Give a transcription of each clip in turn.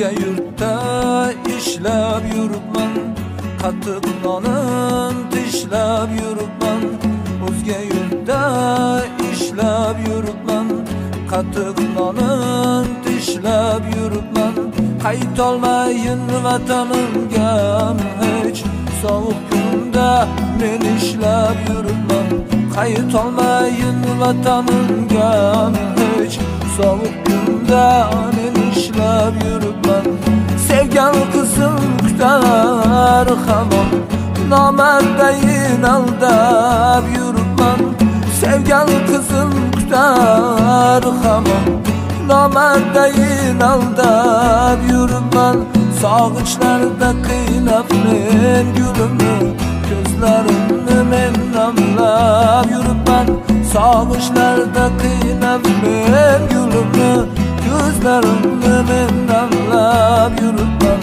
O'zga yurtda ishlab yuribman, qattiq nonin tishlab yuribman. O'zga yurtda ishlab yuribman, qattiq nonin tishlab yuribman. Qaytolmayin vatanimga hech, sovuq kunda men ishlab yuribman. Qaytolmayin vatanimga hech, sovuq kunda men ishlab yuribman. Sevgan qizim kutar hamon, nomardayin aldab yuribman. Sevgan qizim kutar hamon, nomardayin aldab yuribman. Sog'inchlarda qiynab men gulimni, ko'zlarimni men namlab yuribman. Sog'inchlarda qiynab men gulimni, ko'zlarimni men namlab yuribman.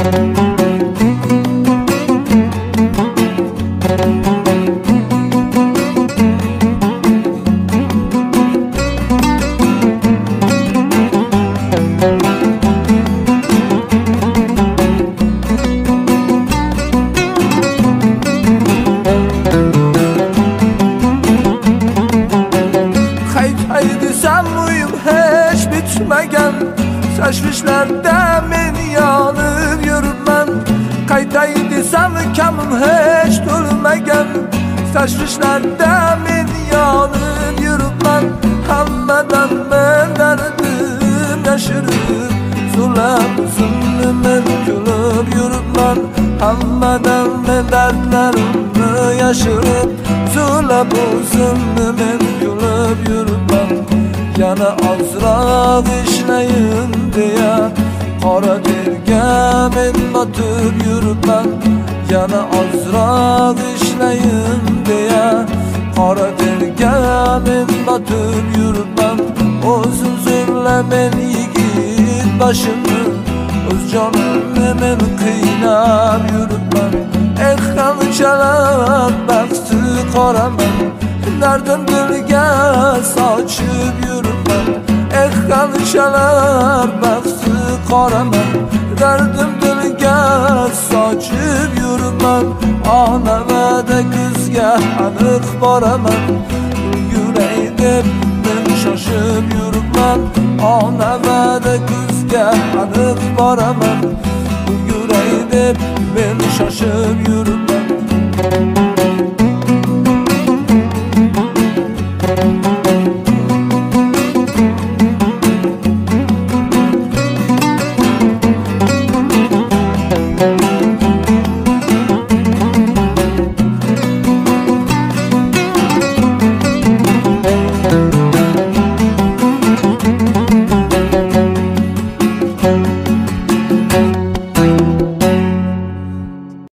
Hech bitmagan tashvishlarda men yonib yuribman. Qaytay desam kamim hech to'lmagan tashvishlarda men yonib yuribman. Hammadan men dardim yashirib, so'lab o'zimni men kulib yuribman. Hammadan men dardlarimni yashirib, so'lab o'zimni men kulib yuribman. Yana ozroq ishlayin deya qora terga men botib yuribman. Yana ozroq ishlayin deya qora terga men botib yuribman. O'zim zo'rla men yigit boshimni, o'z jonimni men qiynab yuribman. Qanchalar baxti qoraman, dardim dilga sochib yuribman. Qanchalar baxti qoraman, dardim dilga sochib yuribman. Ona va'da kuzga aniq boraman, ulguray deb men shoshib yuribman. Ona va'da kuzga aniq boraman, ulguray deb men shoshib yuribman.